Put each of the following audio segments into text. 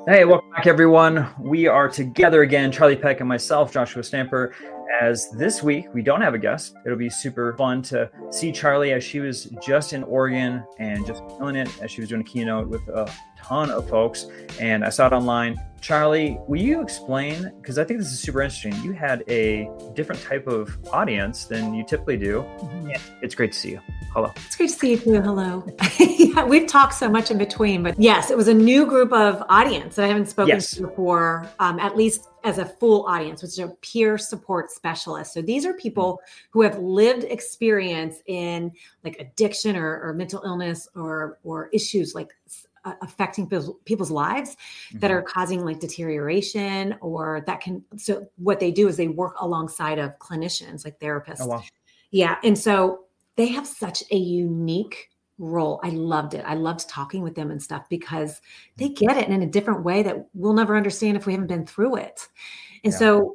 Hey, welcome back, everyone. We are together again, Charlie Peck and myself, Joshua Stamper, as this week we don't have a guest. It'll be super fun to see Charlie as she was just in Oregon and just killing it as she was doing a keynote with a ton of folks. And I saw it online. Charlie, will you explain, because I think this is super interesting, you had a different type of audience than you typically do. Mm-hmm. It's great to see you. Hello. It's great to see you too. Hello. Yeah, we've talked so much in between, but yes, it was a new group of audience that I haven't spoken to before, at least as a full audience, which are peer support specialists. So these are people who have lived experience in like addiction or mental illness or issues like affecting people's lives that are causing like deterioration or that can. So what they do is they work alongside of clinicians like therapists. Oh, wow. Yeah. And so they have such a unique role. I loved it. I loved talking with them and stuff because they get it in a different way that we'll never understand if we haven't been through it. And so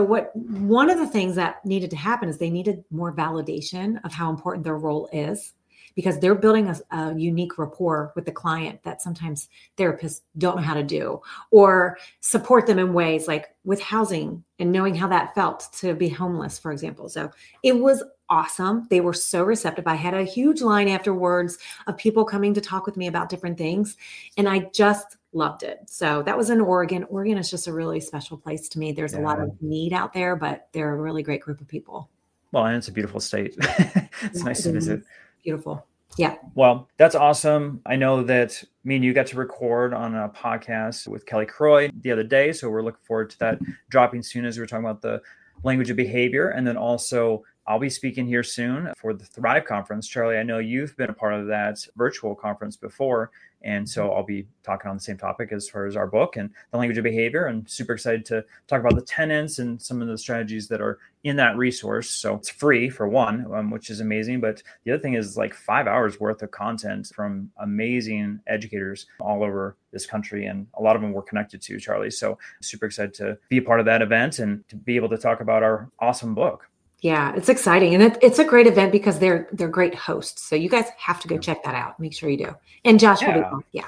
one of the things that needed to happen is they needed more validation of how important their role is, because they're building a unique rapport with the client that sometimes therapists don't know how to do, or support them in ways like with housing and knowing how that felt to be homeless, for example. So it was awesome. They were so receptive. I had a huge line afterwards of people coming to talk with me about different things, and I just loved it. So that was in Oregon. Oregon is just a really special place to me. There's a lot of need out there, but they're a really great group of people. Well, and it's a beautiful state. It's nice to visit. Beautiful. Yeah. Well, that's awesome. I know that me and you got to record on a podcast with Kelly Croy the other day. So we're looking forward to that dropping soon as we're talking about the language of behavior. And then also I'll be speaking here soon for the Thrive Conference. Charlie, I know you've been a part of that virtual conference before. And so I'll be talking on the same topic as far as our book and the language of behavior, and super excited to talk about the tenets and some of the strategies that are in that resource. So it's free for one, which is amazing. But the other thing is like 5 hours worth of content from amazing educators all over this country. And a lot of them we're connected to, Charlie. So super excited to be a part of that event and to be able to talk about our awesome book. Yeah, it's exciting. And it's a great event because they're great hosts. So you guys have to go check that out. Make sure you do. And Josh will be on. Yeah.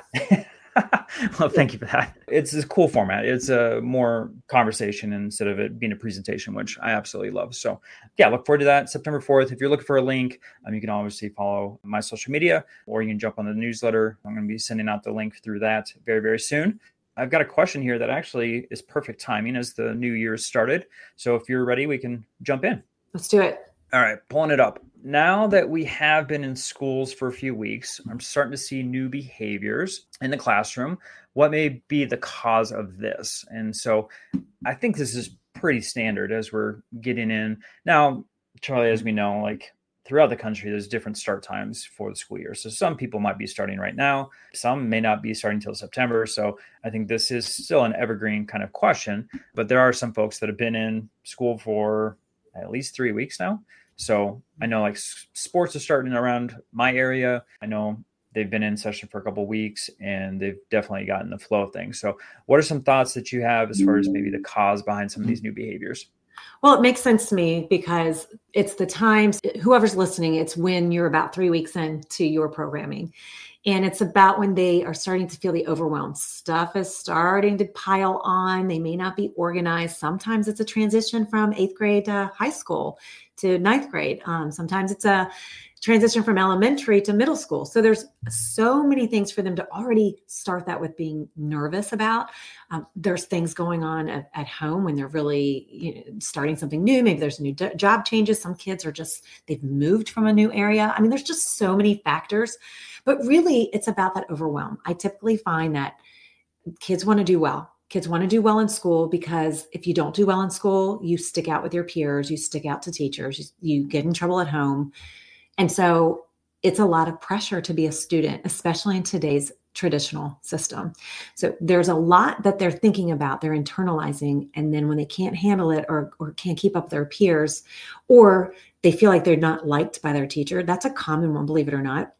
Well, thank you for that. It's a cool format. It's a more conversation instead of it being a presentation, which I absolutely love. So yeah, look forward to that September 4th. If you're looking for a link, you can obviously follow my social media, or you can jump on the newsletter. I'm going to be sending out the link through that very, very soon. I've got a question here that actually is perfect timing as the new year started. So if you're ready, we can jump in. Let's do it. All right, pulling it up. Now that we have been in schools for a few weeks, I'm starting to see new behaviors in the classroom. What may be the cause of this? And so I think this is pretty standard as we're getting in. Now, Charlie, as we know, like throughout the country, there's different start times for the school year. So some people might be starting right now. Some may not be starting till September. So I think this is still an evergreen kind of question. But there are some folks that have been in school for at least 3 weeks now. So I know like sports are starting around my area. I know they've been in session for a couple of weeks and they've definitely gotten the flow of things. So what are some thoughts that you have as far as maybe the cause behind some of these new behaviors? Well, it makes sense to me because it's the times, whoever's listening, it's when you're about 3 weeks into your programming. And it's about when they are starting to feel the overwhelm. Stuff is starting to pile on. They may not be organized. Sometimes it's a transition from 8th grade to high school to 9th grade. Sometimes it's a transition from elementary to middle school. So there's so many things for them to already start that with being nervous about. There's things going on at home when they're really starting something new. Maybe there's new job changes. Some kids are they've moved from a new area. I mean, there's just so many factors, but really it's about that overwhelm. I typically find that kids want to do well. Kids want to do well in school because if you don't do well in school, you stick out with your peers, you stick out to teachers, you get in trouble at home. And so it's a lot of pressure to be a student, especially in today's traditional system. So there's a lot that they're thinking about, they're internalizing. And then when they can't handle it or can't keep up with their peers, or they feel like they're not liked by their teacher, that's a common one, believe it or not.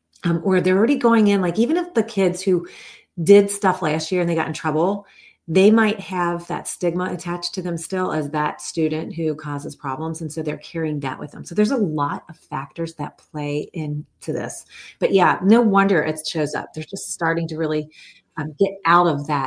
Or they're already going in, like even if the kids who did stuff last year and they got in trouble, they might have that stigma attached to them still as that student who causes problems. And so they're carrying that with them. So there's a lot of factors that play into this. But yeah, no wonder it shows up. They're just starting to really get out of that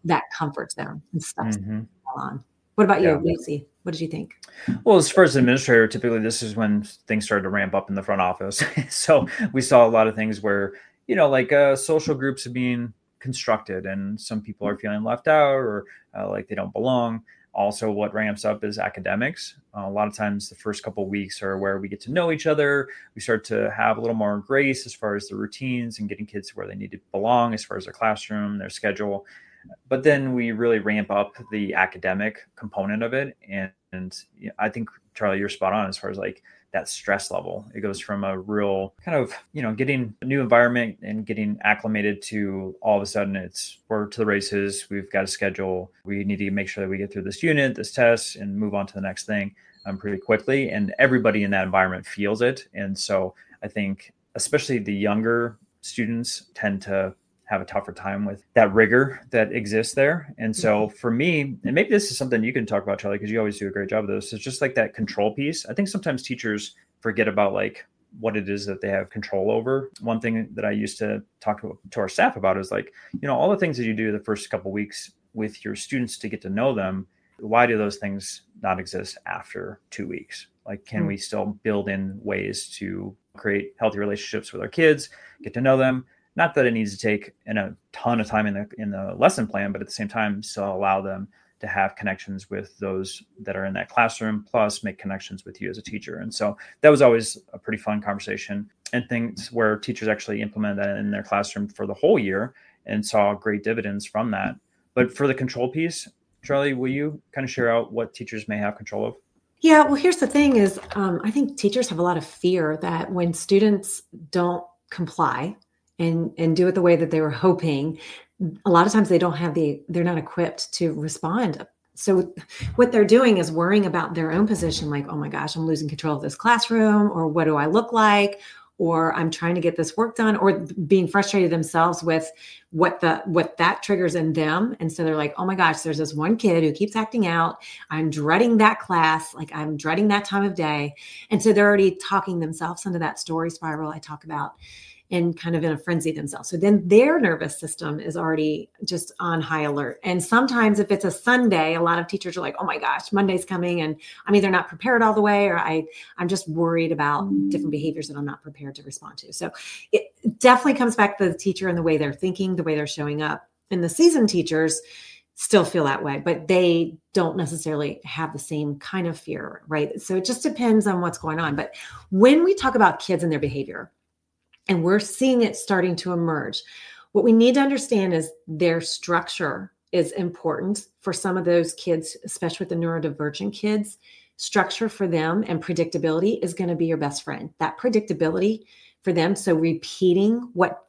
that comfort zone and stuff Mm-hmm. on. What about Yeah. you, Lucy? What did you think? Well, as far as administrator, typically this is when things started to ramp up in the front office. So we saw a lot of things where, like social groups are being constructed and some people are feeling left out or like they don't belong. Also, what ramps up is academics. A lot of times the first couple of weeks are where we get to know each other. We start to have a little more grace as far as the routines and getting kids to where they need to belong as far as their classroom, their schedule. But then we really ramp up the academic component of it. And I think, Charlie, you're spot on as far as like that stress level. It goes from a real kind of, getting a new environment and getting acclimated to all of a sudden we're to the races. We've got a schedule. We need to make sure that we get through this unit, this test, and move on to the next thing pretty quickly. And everybody in that environment feels it. And so I think especially the younger students tend to have a tougher time with that rigor that exists there. And so for me, and maybe this is something you can talk about, Charlie, because you always do a great job of this, it's just like that control piece. I think sometimes teachers forget about like what it is that they have control over. One thing that I used to talk to our staff about is like, all the things that you do the first couple of weeks with your students to get to know them, why do those things not exist after 2 weeks? Like, can we still build in ways to create healthy relationships with our kids, get to know them? Not that it needs to take a ton of time in the lesson plan, but at the same time, still allow them to have connections with those that are in that classroom, plus make connections with you as a teacher. And so that was always a pretty fun conversation, and things where teachers actually implemented that in their classroom for the whole year and saw great dividends from that. But for the control piece, Charlie, will you kind of share out what teachers may have control of? Yeah, well, here's the thing is I think teachers have a lot of fear that when students don't comply and do it the way that they were hoping, a lot of times they're not equipped to respond. So what they're doing is worrying about their own position, like, oh my gosh, I'm losing control of this classroom, or what do I look like? Or I'm trying to get this work done, or being frustrated themselves with what that triggers in them. And so they're like, oh my gosh, there's this one kid who keeps acting out. I'm dreading that class. Like, I'm dreading that time of day. And so they're already talking themselves into that story spiral I talk about, and kind of in a frenzy themselves. So then their nervous system is already just on high alert. And sometimes if it's a Sunday, a lot of teachers are like, oh my gosh, Monday's coming and I'm either not prepared all the way, or I'm just worried about different behaviors that I'm not prepared to respond to. So it definitely comes back to the teacher and the way they're thinking, the way they're showing up. And the seasoned teachers still feel that way, but they don't necessarily have the same kind of fear, right? So it just depends on what's going on. But when we talk about kids and their behavior, and we're seeing it starting to emerge, what we need to understand is their structure is important for some of those kids, especially with the neurodivergent kids. Structure for them and predictability is going to be your best friend. That predictability for them, so repeating what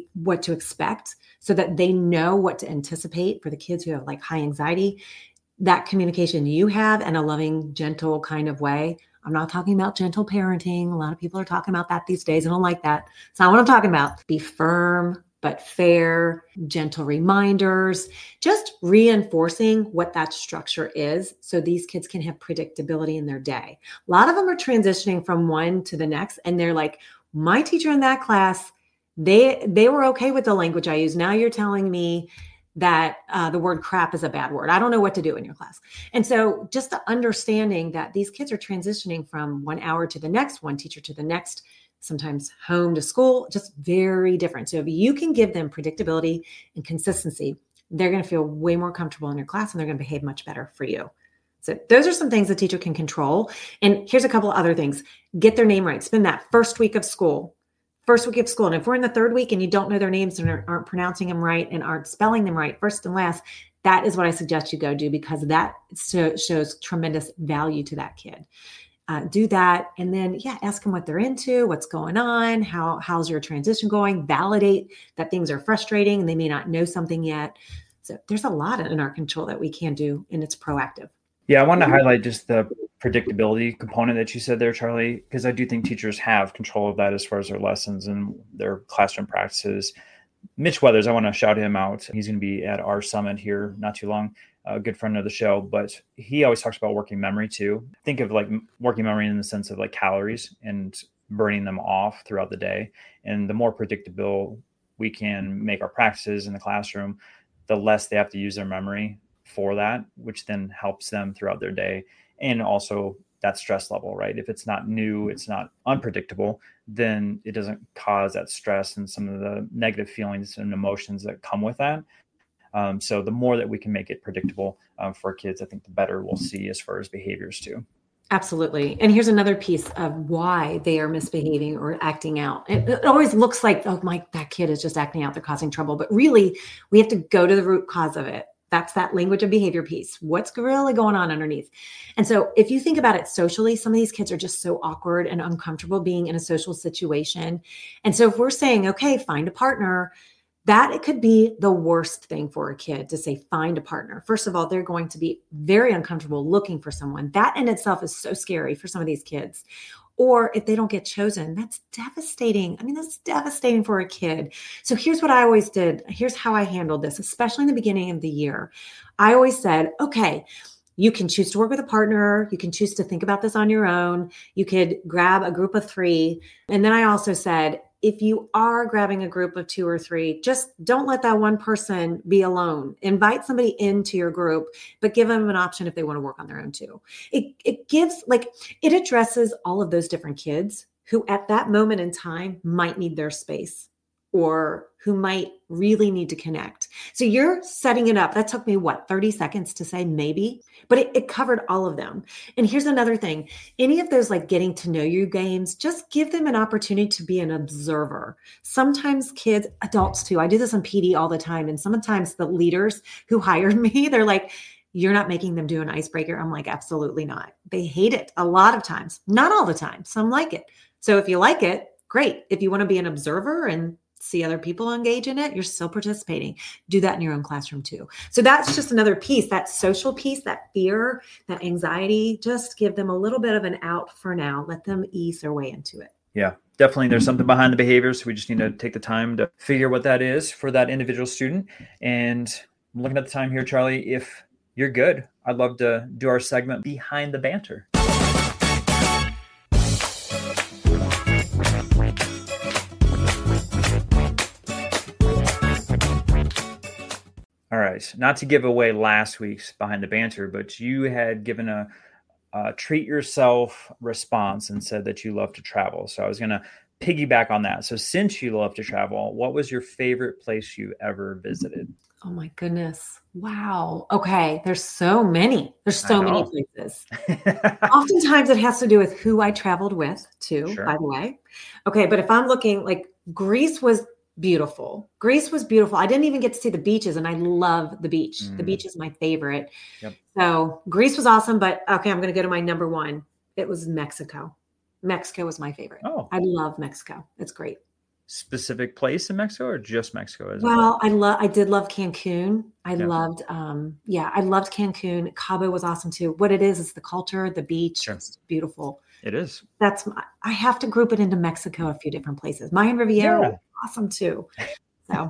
to expect so that they know what to anticipate. For the kids who have like high anxiety, that communication you have in a loving, gentle kind of way. I'm not talking about gentle parenting. A lot of people are talking about that these days. I don't like that. It's not what I'm talking about. Be firm, but fair, gentle reminders, just reinforcing what that structure is so these kids can have predictability in their day. A lot of them are transitioning from one to the next, and they're like, my teacher in that class, they were okay with the language I use. Now you're telling me that the word crap is a bad word. I don't know what to do in your class. And so just the understanding that these kids are transitioning from 1 hour to the next, one teacher to the next, sometimes home to school, just very different. So if you can give them predictability and consistency, they're going to feel way more comfortable in your class and they're going to behave much better for you. So those are some things the teacher can control. And here's a couple of other things. Get their name right. Spend that first week of school. And if we're in the third week and you don't know their names and aren't pronouncing them right and aren't spelling them right, first and last, that is what I suggest you go do, because that shows tremendous value to that kid. Do that. And then, ask them what they're into, what's going on, how's your transition going, validate that things are frustrating and they may not know something yet. So there's a lot in our control that we can do, and it's proactive. Yeah, I want to highlight just the predictability component that you said there, Charlie, because I do think teachers have control of that as far as their lessons and their classroom practices. Mitch Weathers, I want to shout him out. He's going to be at our summit here not too long, a good friend of the show, but he always talks about working memory too. Think of like working memory in the sense of like calories and burning them off throughout the day. And the more predictable we can make our practices in the classroom, the less they have to use their memory for that, which then helps them throughout their day. And also that stress level, right? If it's not new, it's not unpredictable, then it doesn't cause that stress and some of the negative feelings and emotions that come with that. So the more that we can make it predictable for kids, I think the better we'll see as far as behaviors too. Absolutely. And here's another piece of why they are misbehaving or acting out. It always looks like, oh, that kid is just acting out, they're causing trouble. But really, we have to go to the root cause of it. That's that language of behavior piece. What's really going on underneath? And so if you think about it socially, some of these kids are just so awkward and uncomfortable being in a social situation. And so if we're saying, okay, find a partner, that it could be the worst thing for a kid to say, find a partner. First of all, they're going to be very uncomfortable looking for someone. That in itself is so scary for some of these kids. Or if they don't get chosen, that's devastating. I mean, that's devastating for a kid. So here's what I always did. Here's how I handled this, especially in the beginning of the year. I always said, okay, you can choose to work with a partner. You can choose to think about this on your own. You could grab a group of 3. And then I also said, if you are grabbing a group of 2 or 3, just don't let that one person be alone. Invite somebody into your group, but give them an option if they want to work on their own too. It addresses all of those different kids who at that moment in time might need their space or who might really need to connect. So you're setting it up. That took me 30 seconds to say maybe, but it covered all of them. And here's another thing. Any of those getting to know you games, just give them an opportunity to be an observer. Sometimes kids, adults too, I do this on PD all the time. And sometimes the leaders who hired me, they're like, you're not making them do an icebreaker. I'm like, absolutely not. They hate it a lot of times, not all the time. Some like it. So if you like it, great. If you want to be an observer and see other people engage in it, you're still participating. Do that in your own classroom too. So that's just another piece, that social piece, that fear, that anxiety, just give them a little bit of an out for now. Let them ease their way into it. Yeah, definitely. There's something behind the behaviors. We just need to take the time to figure what that is for that individual student. And I'm looking at the time here, Charlie. If you're good, I'd love to do our segment Behind the Banter. All right. Not to give away last week's Behind the Banter, but you had given a treat yourself response and said that you love to travel. So I was going to piggyback on that. So since you love to travel, what was your favorite place you ever visited? Oh my goodness. Wow. Okay. There's so many. There's so many places. Oftentimes it has to do with who I traveled with too, by the way. Okay. But if I'm looking Greece was beautiful. Greece was beautiful. I didn't even get to see the beaches and I love the beach. The beach is my favorite. Yep. So Greece was awesome, but okay, I'm going to go to my number 1. It was Mexico. Mexico was my favorite. Oh, I love Mexico. It's great. Specific place in Mexico or just Mexico? I did love Cancun. I loved Cancun. Cabo was awesome too. What it is the culture, the beach. Sure. It's beautiful. It is. I have to group it into Mexico, a few different places. Mayan Riviera was awesome too. So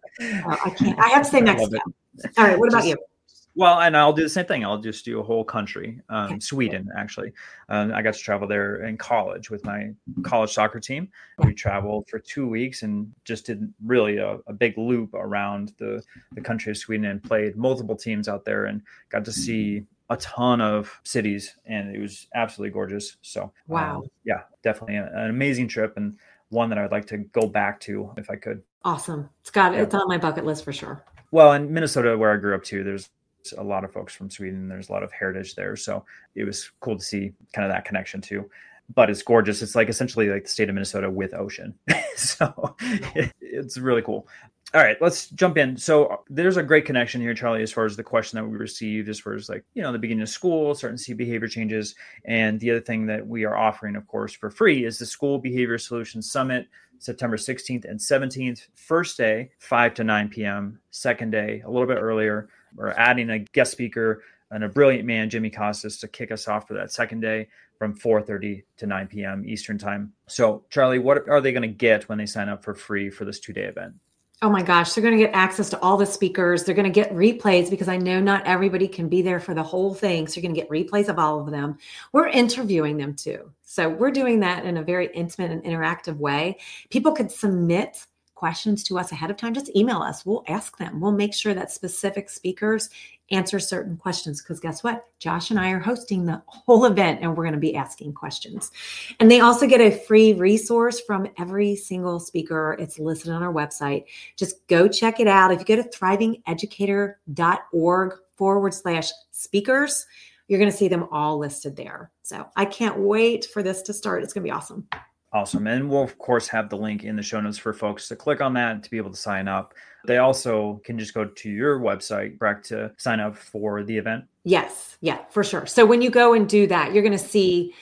I have to say Mexico. All right. What about you? Well, and I'll do the same thing. I'll just do a whole country, Sweden, actually. I got to travel there in college with my college soccer team. We traveled for 2 weeks and just did really a big loop around the country of Sweden and played multiple teams out there and got to see a ton of cities, and it was absolutely gorgeous. So, wow. Definitely an amazing trip and one that I'd like to go back to if I could. Awesome. It's on my bucket list for sure. Well, in Minnesota, where I grew up too, there's a lot of folks from Sweden. There's a lot of heritage there. So it was cool to see kind of that connection too. But it's gorgeous. It's essentially like the state of Minnesota with ocean. So it's really cool. All right, let's jump in. So there's a great connection here, Charlie, as far as the question that we received, as far as the beginning of school, starting to see behavior changes. And the other thing that we are offering, of course, for free is the School Behavior Solutions Summit, September 16th and 17th. First day, 5 to 9 p.m. Second day, a little bit earlier. We're adding a guest speaker and a brilliant man, Jimmy Costas, to kick us off for that second day from 4:30 to 9 p.m. Eastern time. So, Charlie, what are they going to get when they sign up for free for this 2-day event? Oh my gosh, they're going to get access to all the speakers. They're going to get replays because I know not everybody can be there for the whole thing. So you're going to get replays of all of them. We're interviewing them too. So we're doing that in a very intimate and interactive way. People could submit questions to us ahead of time, just email us. We'll ask them. We'll make sure that specific speakers answer certain questions, because guess what? Josh and I are hosting the whole event and we're going to be asking questions. And they also get a free resource from every single speaker. It's listed on our website. Just go check it out. If you go to thrivingeducator.org/speakers, you're going to see them all listed there. So I can't wait for this to start. It's going to be awesome. Awesome. And we'll, of course, have the link in the show notes for folks to click on that to be able to sign up. They also can just go to your website, correct, to sign up for the event? Yes. Yeah, for sure. So when you go and do that, you're going to see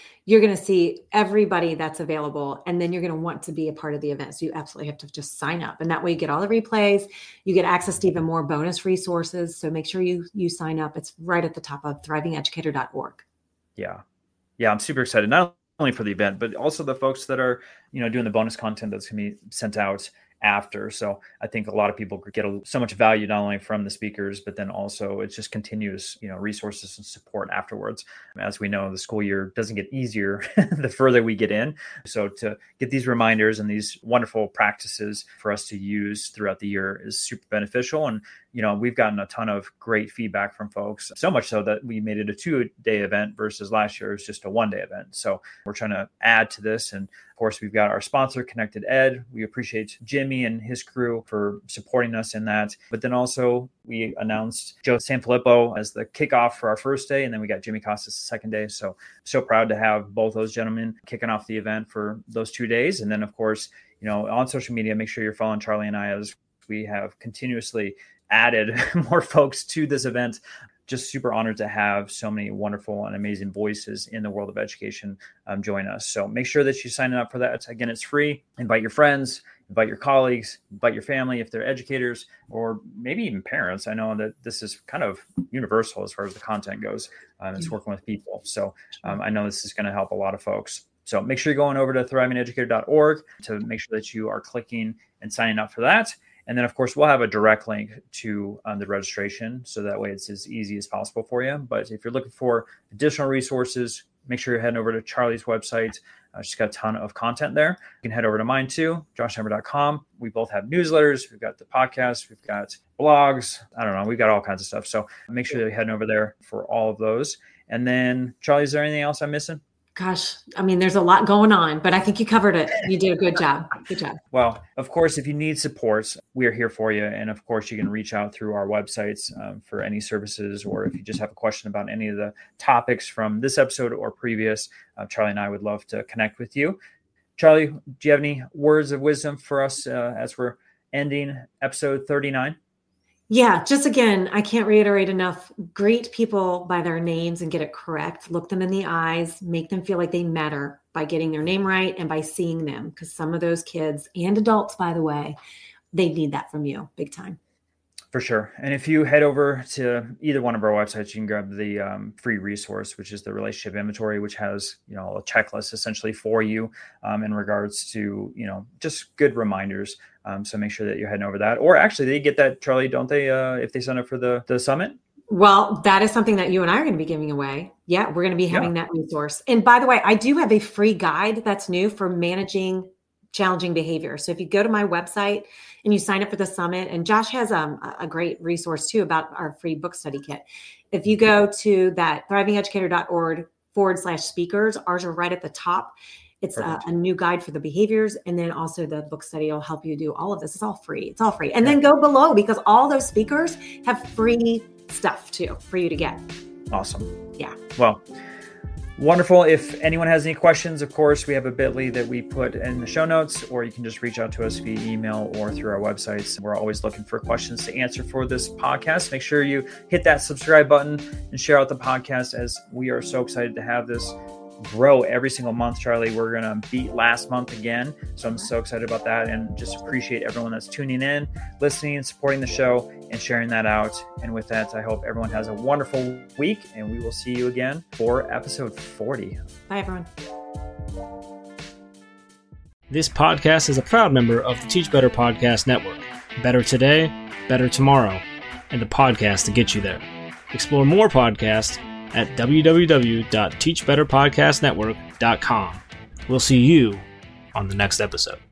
everybody that's available, and then you're going to want to be a part of the event. So you absolutely have to just sign up. And that way you get all the replays, you get access to even more bonus resources. So make sure you sign up. It's right at the top of thrivingeducator.org. Yeah. I'm super excited. Not only for the event, but also the folks that are, doing the bonus content that's going to be sent out after. So I think a lot of people get so much value, not only from the speakers, but then also it's just continuous, resources and support afterwards. As we know, the school year doesn't get easier the further we get in. So to get these reminders and these wonderful practices for us to use throughout the year is super beneficial. And, we've gotten a ton of great feedback from folks, so much so that we made it a 2-day event versus last year it was just a 1-day event. So we're trying to add to this. And of course, we've got our sponsor, Connected Ed. We appreciate Jimmy and his crew for supporting us in that. But then also we announced Joe Sanfilippo as the kickoff for our first day. And then we got Jimmy Costas the second day. So proud to have both those gentlemen kicking off the event for those 2 days. And then, of course, on social media, make sure you're following Charlie and I, as we have continuously added more folks to this event. Just super honored to have so many wonderful and amazing voices in the world of education join us. So make sure that you sign up for that. Again, it's free. Invite your friends, invite your colleagues, invite your family if they're educators, or maybe even parents. I know that this is kind of universal as far as the content goes. It's working with people. So I know this is going to help a lot of folks. So make sure you're going over to thrivingeducator.org to make sure that you are clicking and signing up for that. And then, of course, we'll have a direct link to the registration, so that way it's as easy as possible for you. But if you're looking for additional resources, make sure you're heading over to Charlie's website. She's got a ton of content there. You can head over to mine too, joshhammer.com. We both have newsletters. We've got the podcast. We've got blogs. I don't know. We've got all kinds of stuff. So make sure that you're heading over there for all of those. And then, Charlie, is there anything else I'm missing? Gosh, there's a lot going on, but I think you covered it. You did a good job. Good job. Well, of course, if you need support, we are here for you. And of course, you can reach out through our websites for any services, or if you just have a question about any of the topics from this episode or previous, Charlie and I would love to connect with you. Charlie, do you have any words of wisdom for us as we're ending episode 39? Yeah, just again, I can't reiterate enough. Greet people by their names and get it correct. Look them in the eyes, make them feel like they matter by getting their name right and by seeing them. Because some of those kids and adults, by the way, they need that from you big time. For sure. And if you head over to either one of our websites, you can grab the free resource, which is the relationship inventory, which has, a checklist essentially for you in regards to, just good reminders. So make sure that you're heading over that. Or actually, they get that, Charlie, don't they, if they sign up for the summit? Well, that is something that you and I are going to be giving away. Yeah, we're going to be having that resource. And by the way, I do have a free guide that's new for managing challenging behavior. So if you go to my website and you sign up for the summit, and Josh has a great resource too about our free book study kit. If you go to that thrivingeducator.org/speakers, ours are right at the top. It's a new guide for the behaviors. And then also the book study will help you do all of this. It's all free. It's all free. And then go below, because all those speakers have free stuff too for you to get. Awesome. Yeah. Well, wonderful. If anyone has any questions, of course, we have a bit.ly that we put in the show notes, or you can just reach out to us via email or through our websites. We're always looking for questions to answer for this podcast. Make sure you hit that subscribe button and share out the podcast, as we are so excited to have this grow every single month. Charlie, we're going to beat last month again. So I'm so excited about that, and just appreciate everyone that's tuning in, listening, and supporting the show and sharing that out. And with that, I hope everyone has a wonderful week, and we will see you again for episode 40. Bye, everyone. This podcast is a proud member of the Teach Better Podcast Network. Better today, better tomorrow, and the podcast to get you there. Explore more podcasts at www.teachbetterpodcastnetwork.com. We'll see you on the next episode.